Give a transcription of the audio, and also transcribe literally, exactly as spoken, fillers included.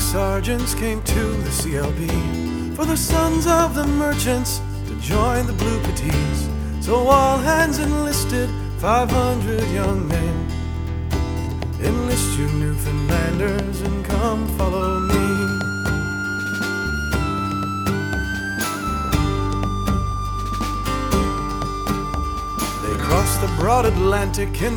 sergeants came to the C L B for the sons of the merchants to join the Blue Petits. So all hands enlisted, five hundred young men. Enlist you Newfoundlanders and come follow me. They crossed the broad Atlantic in